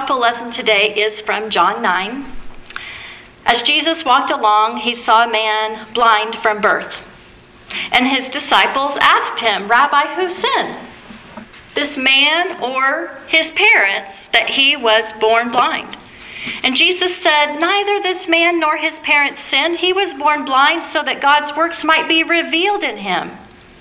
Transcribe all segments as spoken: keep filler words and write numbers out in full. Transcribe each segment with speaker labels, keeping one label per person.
Speaker 1: gospel lesson today is from John nine. As Jesus walked along, he saw a man blind from birth. And his disciples asked him, "Rabbi, who sinned, this man or his parents, that he was born blind?" And Jesus said, "Neither this man nor his parents sinned. He was born blind so that God's works might be revealed in him.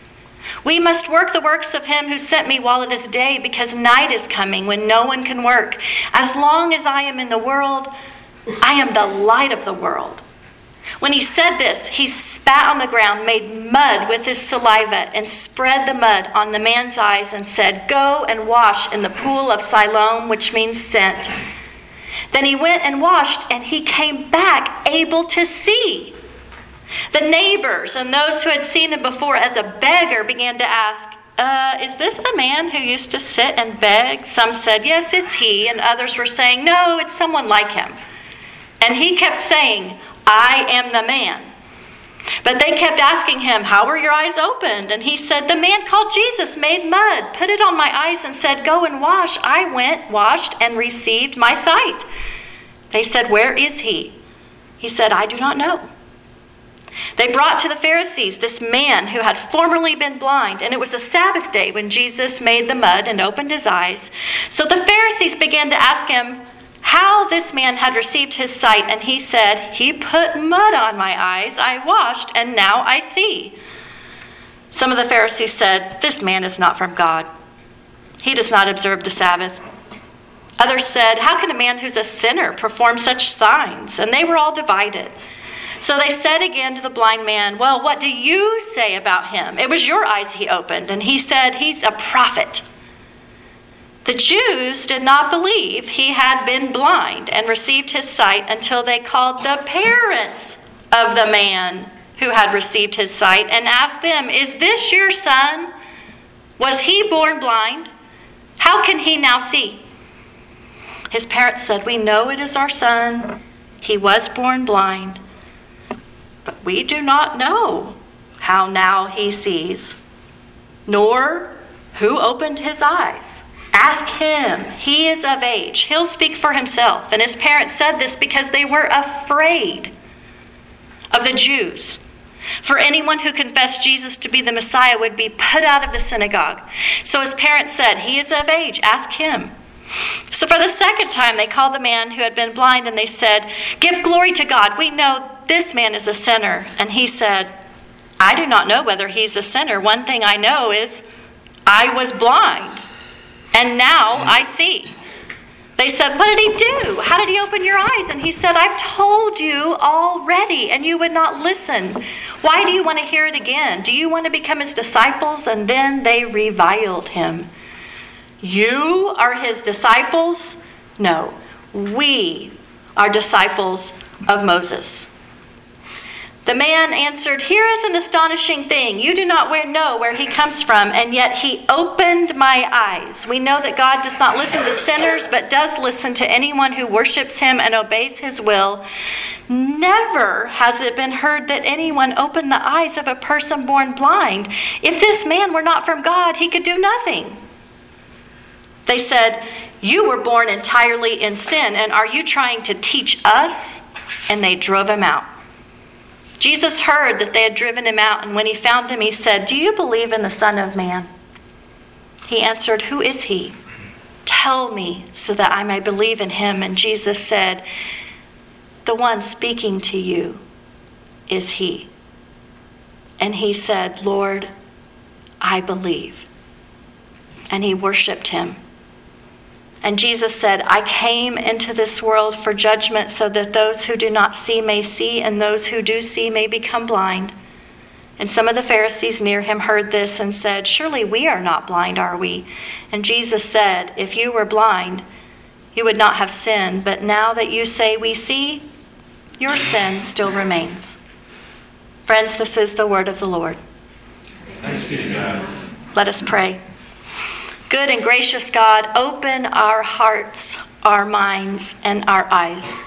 Speaker 1: We must work the works of him who sent me while it is day, because night is coming when no one can work. As long as I am in the world, I am the light of the world." When he said this, he spat on the ground, made mud with his saliva, and spread the mud on the man's eyes and said, "Go and wash in the pool of Siloam," which means sent. Then he went and washed, and he came back able to see. The neighbors and those who had seen him before as a beggar began to ask, uh, "Is this the man who used to sit and beg?" Some said, "Yes, it's he." And others were saying, "No, it's someone like him." And he kept saying, "I am the man." But they kept asking him, "How were your eyes opened?" And he said, "The man called Jesus made mud, put it on my eyes, and said, 'Go and wash.' I went, washed, and received my sight." They said, "Where is he?" He said, "I do not know." They brought to the Pharisees this man who had formerly been blind, and it was a Sabbath day when Jesus made the mud and opened his eyes. So the Pharisees began to ask him how this man had received his sight, and he said, "He put mud on my eyes, I washed, and now I see." Some of the Pharisees said, "This man is not from God. He does not observe the Sabbath." Others said, "How can a man who's a sinner perform such signs?" And they were all divided. So they said again to the blind man, "Well, what do you say about him? It was your eyes he opened." And he said, "He's a prophet." The Jews did not believe he had been blind and received his sight until they called the parents of the man who had received his sight and asked them, "Is this your son? Was he born blind? How can he now see?" His parents said, "We know it is our son. He was born blind. But we do not know how now he sees, nor who opened his eyes. Ask him. He is of age. He'll speak for himself." And his parents said this because they were afraid of the Jews. For anyone who confessed Jesus to be the Messiah would be put out of the synagogue. So his parents said, "He is of age. Ask him." So for the second time, they called the man who had been blind, and they said, "Give glory to God. We know this man is a sinner." And he said, "I do not know whether he's a sinner. One thing I know is I was blind, and now I see." They said, "What did he do? How did he open your eyes?" And he said, "I've told you already, and you would not listen. Why do you want to hear it again? Do you want to become his disciples?" And then they reviled him. "You are his disciples? No, we are disciples of Moses." The man answered, "Here is an astonishing thing. You do not know where he comes from, and yet he opened my eyes. We know that God does not listen to sinners, but does listen to anyone who worships him and obeys his will. Never has it been heard that anyone opened the eyes of a person born blind. If this man were not from God, he could do nothing." They said, "You were born entirely in sin, and are you trying to teach us?" And they drove him out. Jesus heard that they had driven him out, and when he found him, he said, "Do you believe in the Son of Man?" He answered, "Who is he? Tell me so that I may believe in him." And Jesus said, "The one speaking to you is he." And he said, "Lord, I believe." And he worshiped him. And Jesus said, "I came into this world for judgment, so that those who do not see may see, and those who do see may become blind." And some of the Pharisees near him heard this and said, "Surely we are not blind, are we?" And Jesus said, "If you were blind, you would not have sinned. But now that you say we see, your sin still remains." Friends, this is the word of the Lord.
Speaker 2: Thanks be to God.
Speaker 1: Let us pray. Good and gracious God, open our hearts, our minds, and our eyes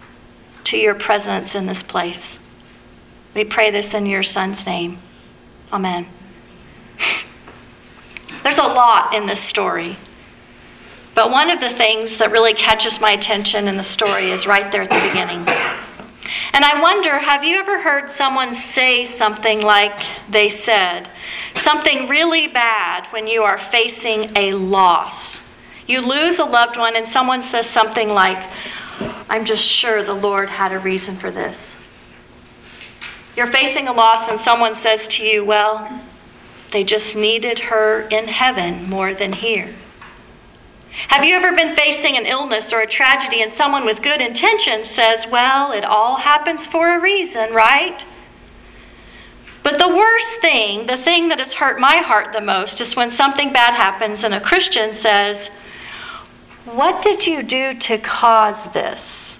Speaker 1: to your presence in this place. We pray this in your Son's name. Amen. There's a lot in this story. But one of the things that really catches my attention in the story is right there at the beginning. And I wonder, have you ever heard someone say something like they said? Something really bad when you are facing a loss. You lose a loved one and someone says something like, I'm just sure the Lord had a reason for this. You're facing a loss and someone says to you, well, they just needed her in heaven more than here. Have you ever been facing an illness or a tragedy and someone with good intentions says, well, it all happens for a reason, right? But the worst thing, the thing that has hurt my heart the most, is when something bad happens and a Christian says, what did you do to cause this?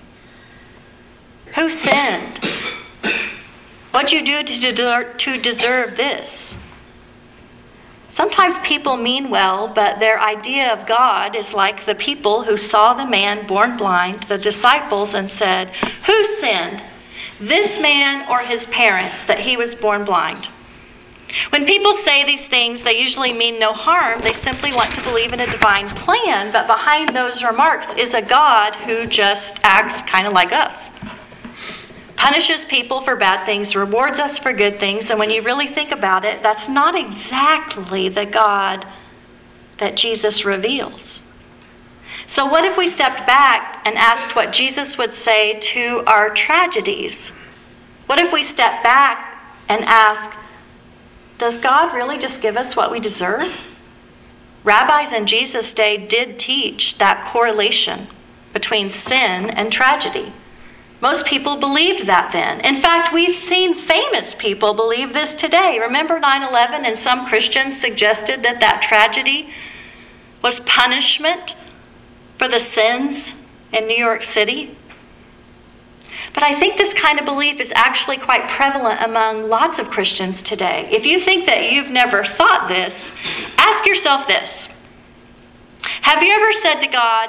Speaker 1: Who sinned? What did you do to deserve this? Sometimes people mean well, but their idea of God is like the people who saw the man born blind, the disciples, and said, who sinned, this man or his parents, that he was born blind? When people say these things, they usually mean no harm. They simply want to believe in a divine plan, but behind those remarks is a God who just acts kind of like us. Punishes people for bad things, rewards us for good things, and when you really think about it, that's not exactly the God that Jesus reveals. So what if we stepped back and asked what Jesus would say to our tragedies? What if we stepped back and asked, does God really just give us what we deserve? Rabbis in Jesus' day did teach that correlation between sin and tragedy. Most people believed that then. In fact, we've seen famous people believe this today. Remember nine eleven, and some Christians suggested that that tragedy was punishment for the sins in New York City. But I think this kind of belief is actually quite prevalent among lots of Christians today. If you think that you've never thought this, ask yourself this. Have you ever said to God,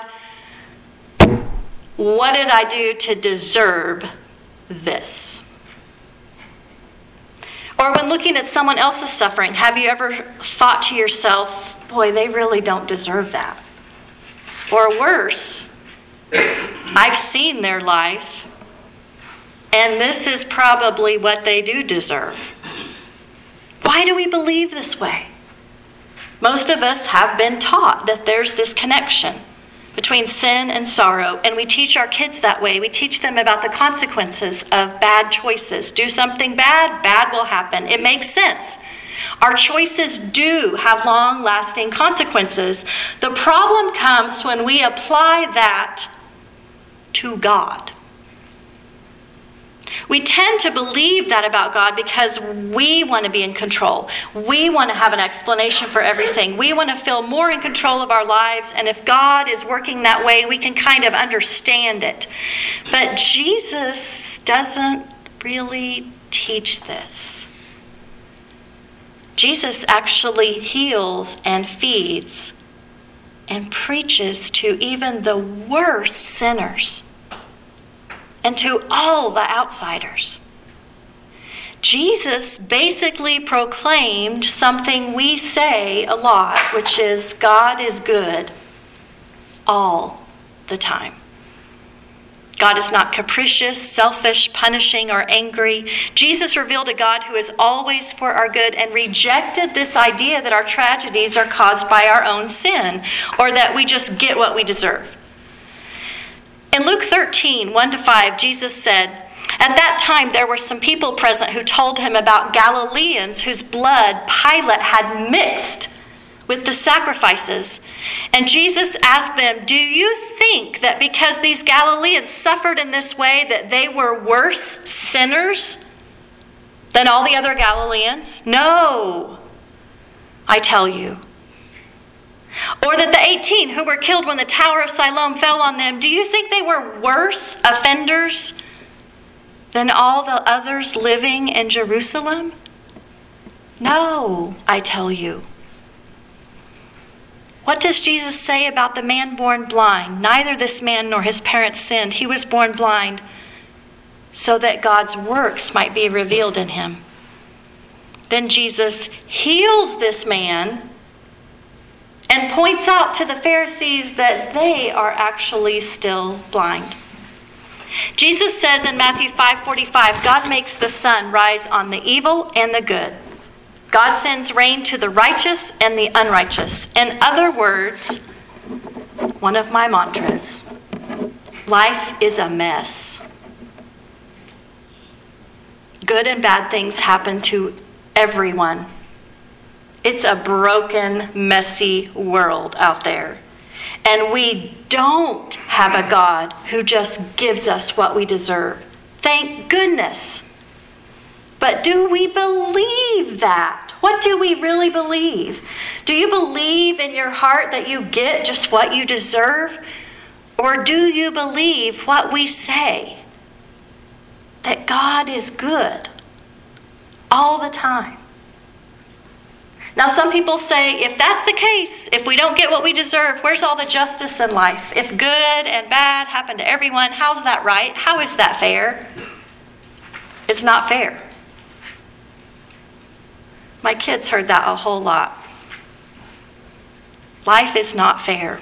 Speaker 1: what did I do to deserve this? Or when looking at someone else's suffering, have you ever thought to yourself, boy, they really don't deserve that? Or worse, I've seen their life, and this is probably what they do deserve. Why do we believe this way? Most of us have been taught that there's this connection between sin and sorrow, and we teach our kids that way. We teach them about the consequences of bad choices. Do something bad, bad will happen. It makes sense. Our choices do have long-lasting consequences. The problem comes when we apply that to God. We tend to believe that about God because we want to be in control. We want to have an explanation for everything. We want to feel more in control of our lives, and if God is working that way, we can kind of understand it. But Jesus doesn't really teach this. Jesus actually heals and feeds and preaches to even the worst sinners and to all the outsiders. Jesus basically proclaimed something we say a lot, which is God is good all the time. God is not capricious, selfish, punishing, or angry. Jesus revealed a God who is always for our good and rejected this idea that our tragedies are caused by our own sin or that we just get what we deserve. In Luke thirteen, one to five, Jesus said, at that time there were some people present who told him about Galileans whose blood Pilate had mixed with the sacrifices. And Jesus asked them, do you think that because these Galileans suffered in this way that they were worse sinners than all the other Galileans? No, I tell you. Or that the eighteen who were killed when the Tower of Siloam fell on them, do you think they were worse offenders than all the others living in Jerusalem? No, I tell you. What does Jesus say about the man born blind? Neither this man nor his parents sinned. He was born blind so that God's works might be revealed in him. Then Jesus heals this man and points out to the Pharisees that they are actually still blind. Jesus says in Matthew five forty-five, God makes the sun rise on the evil and the good. God sends rain to the righteous and the unrighteous. In other words, one of my mantras, life is a mess. Good and bad things happen to everyone. It's a broken, messy world out there. And we don't have a God who just gives us what we deserve. Thank goodness. But do we believe that? What do we really believe? Do you believe in your heart that you get just what you deserve? Or do you believe what we say? That God is good all the time. Now, some people say, if that's the case, if we don't get what we deserve, where's all the justice in life? If good and bad happen to everyone, how's that right? How is that fair? It's not fair. My kids heard that a whole lot. Life is not fair.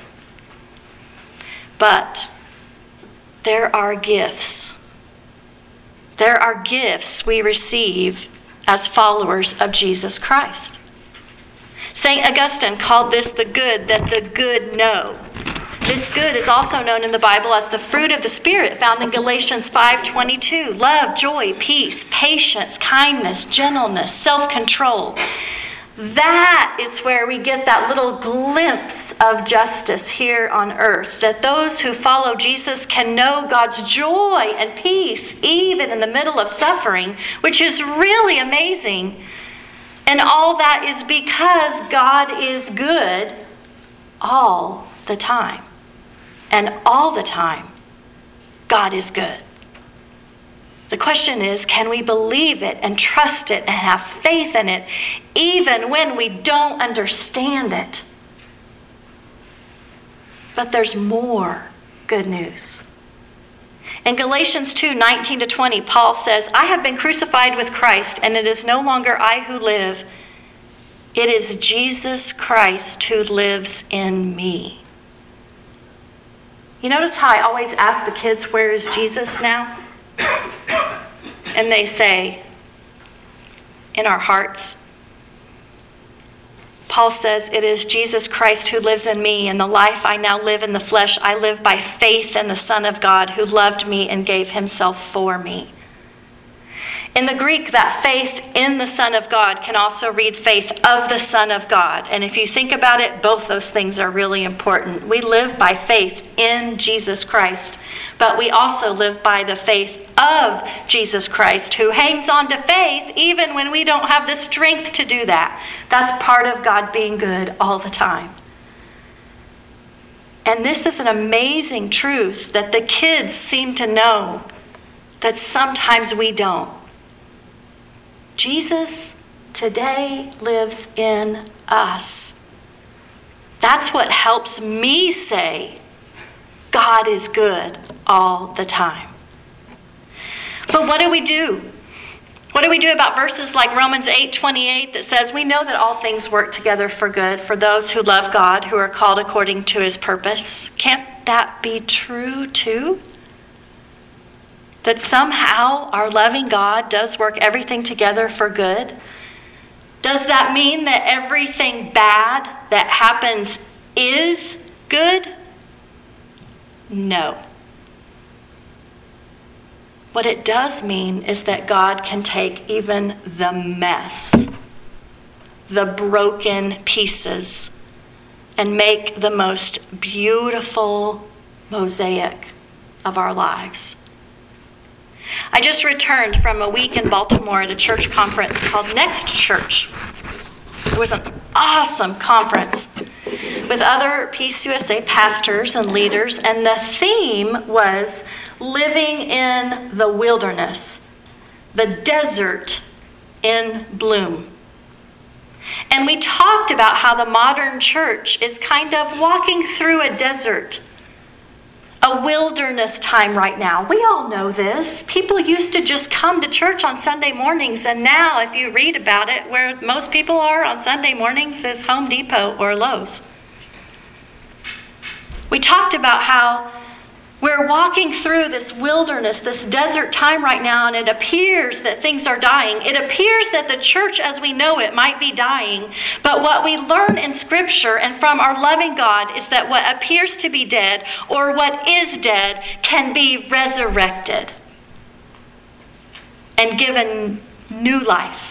Speaker 1: But there are gifts. There are gifts we receive as followers of Jesus Christ. Saint Augustine called this the good that the good know. This good is also known in the Bible as the fruit of the Spirit, found in Galatians five twenty-two. Love, joy, peace, patience, kindness, gentleness, self-control. That is where we get that little glimpse of justice here on earth, that those who follow Jesus can know God's joy and peace even in the middle of suffering, which is really amazing. And all that is because God is good all the time. And all the time, God is good. The question is, can we believe it and trust it and have faith in it, even when we don't understand it? But there's more good news. In Galatians two nineteen to twenty, Paul says, I have been crucified with Christ, and it is no longer I who live. It is Jesus Christ who lives in me. You notice how I always ask the kids, where is Jesus now? And they say, in our hearts. Paul says, it is Jesus Christ who lives in me, and the life I now live in the flesh, I live by faith in the Son of God who loved me and gave himself for me. In the Greek, that faith in the Son of God can also read faith of the Son of God. And if you think about it, both those things are really important. We live by faith in Jesus Christ, but we also live by the faith of Jesus Christ, who hangs on to faith even when we don't have the strength to do that. That's part of God being good all the time. And this is an amazing truth that the kids seem to know that sometimes we don't. Jesus today lives in us. That's what helps me say God is good all the time. But what do we do? What do we do about verses like Romans eight twenty-eight that says, we know that all things work together for good for those who love God, who are called according to his purpose? Can't that be true too? That somehow our loving God does work everything together for good? Does that mean that everything bad that happens is good? No. What it does mean is that God can take even the mess, the broken pieces, and make the most beautiful mosaic of our lives. I just returned from a week in Baltimore at a church conference called Next Church. It was an awesome conference with other Peace U S A pastors and leaders, and the theme was living in the wilderness, the desert in bloom. And we talked about how the modern church is kind of walking through a desert, a wilderness time right now. We all know this. People used to just come to church on Sunday mornings, and now if you read about it, where most people are on Sunday mornings is Home Depot or Lowe's. We talked about how we're walking through this wilderness, this desert time right now, and it appears that things are dying. It appears that the church as we know it might be dying. But what we learn in Scripture and from our loving God is that what appears to be dead or what is dead can be resurrected and given new life.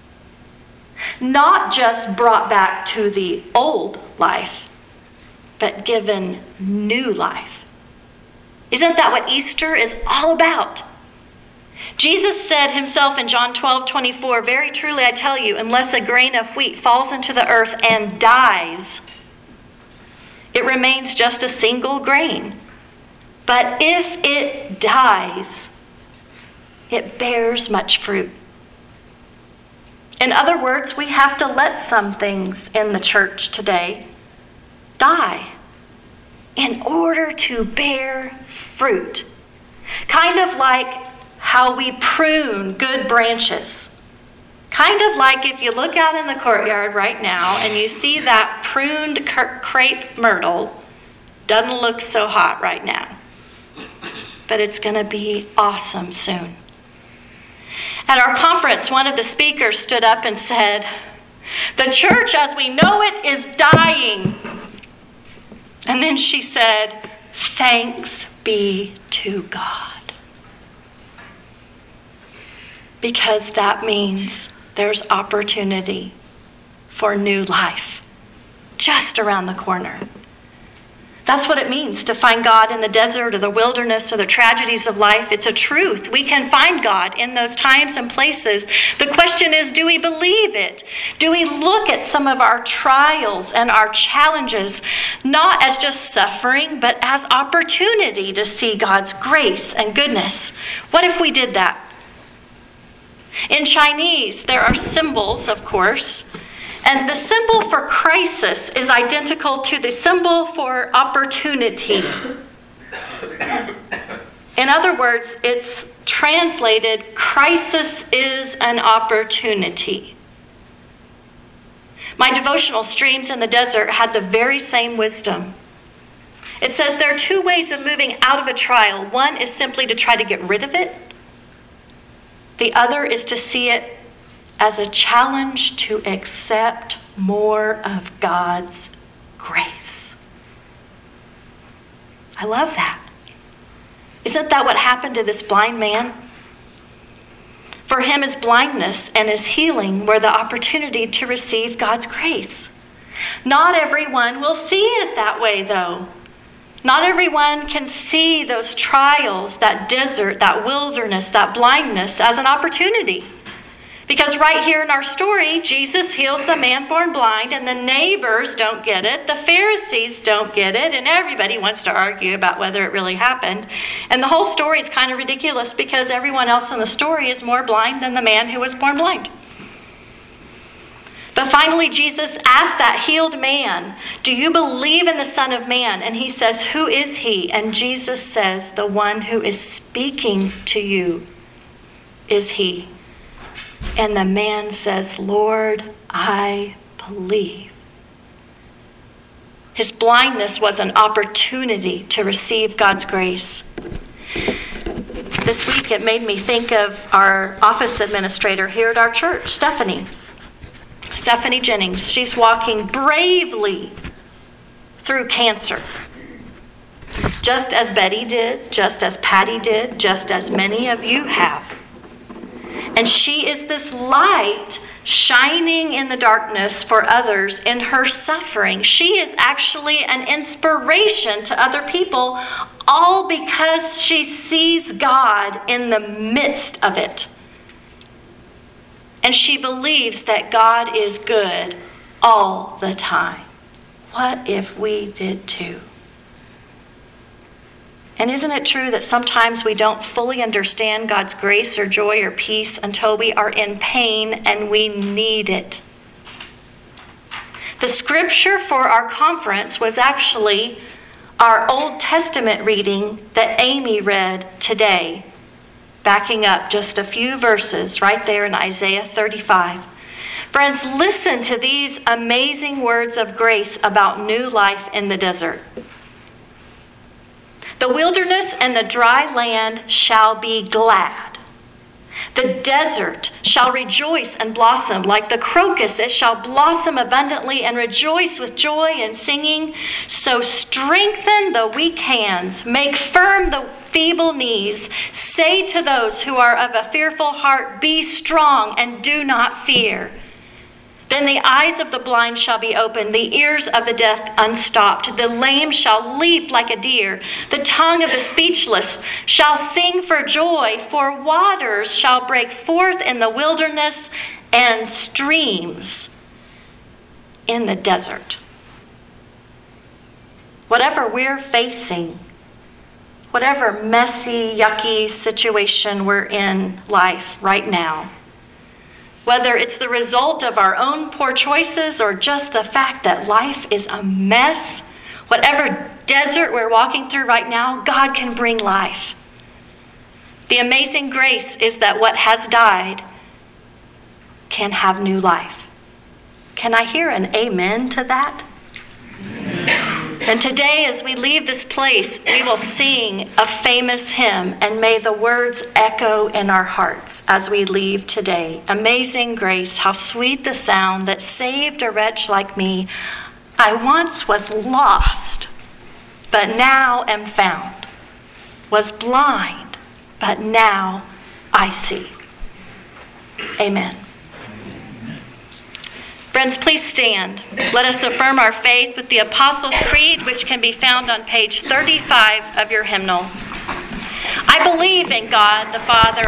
Speaker 1: Not just brought back to the old life, but given new life. Isn't that what Easter is all about? Jesus said himself in John twelve twenty-four, "Very truly I tell you, unless a grain of wheat falls into the earth and dies, it remains just a single grain. But if it dies, it bears much fruit." In other words, we have to let some things in the church today die in order to bear fruit. Kind of like how we prune good branches. Kind of like if you look out in the courtyard right now and you see that pruned crepe myrtle, doesn't look so hot right now, but it's going to be awesome soon. At our conference, one of the speakers stood up and said, "The church as we know it is dying." And then she said, "Thanks be to God." Because that means there's opportunity for new life just around the corner. That's what it means to find God in the desert or the wilderness or the tragedies of life. It's a truth. We can find God in those times and places. The question is, do we believe it? Do we look at some of our trials and our challenges not as just suffering, but as opportunity to see God's grace and goodness? What if we did that? In Chinese, there are symbols, of course. And the symbol for crisis is identical to the symbol for opportunity. In other words, it's translated, crisis is an opportunity. My devotional Streams in the Desert had the very same wisdom. It says there are two ways of moving out of a trial. One is simply to try to get rid of it. The other is to see it as a challenge to accept more of God's grace. I love that. Isn't that what happened to this blind man? For him, his blindness and his healing were the opportunity to receive God's grace. Not everyone will see it that way, though. Not everyone can see those trials, that desert, that wilderness, that blindness as an opportunity. Because right here in our story, Jesus heals the man born blind, and the neighbors don't get it, the Pharisees don't get it, and everybody wants to argue about whether it really happened. And the whole story is kind of ridiculous because everyone else in the story is more blind than the man who was born blind. But finally, Jesus asked that healed man, "Do you believe in the Son of Man?" And he says, "Who is he?" And Jesus says, "The one who is speaking to you is he." And the man says, "Lord, I believe." His blindness was an opportunity to receive God's grace. This week it made me think of our office administrator here at our church, Stephanie. Stephanie Jennings. She's walking bravely through cancer. Just as Betty did, just as Patty did, just as many of you have. And she is this light shining in the darkness for others in her suffering. She is actually an inspiration to other people, all because she sees God in the midst of it. And she believes that God is good all the time. What if we did too? And isn't it true that sometimes we don't fully understand God's grace or joy or peace until we are in pain and we need it? The scripture for our conference was actually our Old Testament reading that Amy read today, backing up just a few verses right there in Isaiah thirty-five. Friends, listen to these amazing words of grace about new life in the desert. The wilderness and the dry land shall be glad. The desert shall rejoice and blossom. Like the crocus, it shall blossom abundantly and rejoice with joy and singing. So strengthen the weak hands, make firm the feeble knees. Say to those who are of a fearful heart, be strong and do not fear. Then the eyes of the blind shall be opened, the ears of the deaf unstopped. The lame shall leap like a deer. The tongue of the speechless shall sing for joy, for waters shall break forth in the wilderness and streams in the desert. Whatever we're facing, whatever messy, yucky situation we're in life right now, whether it's the result of our own poor choices or just the fact that life is a mess, whatever desert we're walking through right now, God can bring life. The amazing grace is that what has died can have new life. Can I hear an amen to that? Amen. And today, as we leave this place, we will sing a famous hymn, and may the words echo in our hearts as we leave today. Amazing grace, how sweet the sound that saved a wretch like me. I once was lost, but now am found. Was blind, but now I see. Amen. Friends, please stand. Let us affirm our faith with the Apostles' Creed, which can be found on page thirty-five of your hymnal. I believe in God, the Father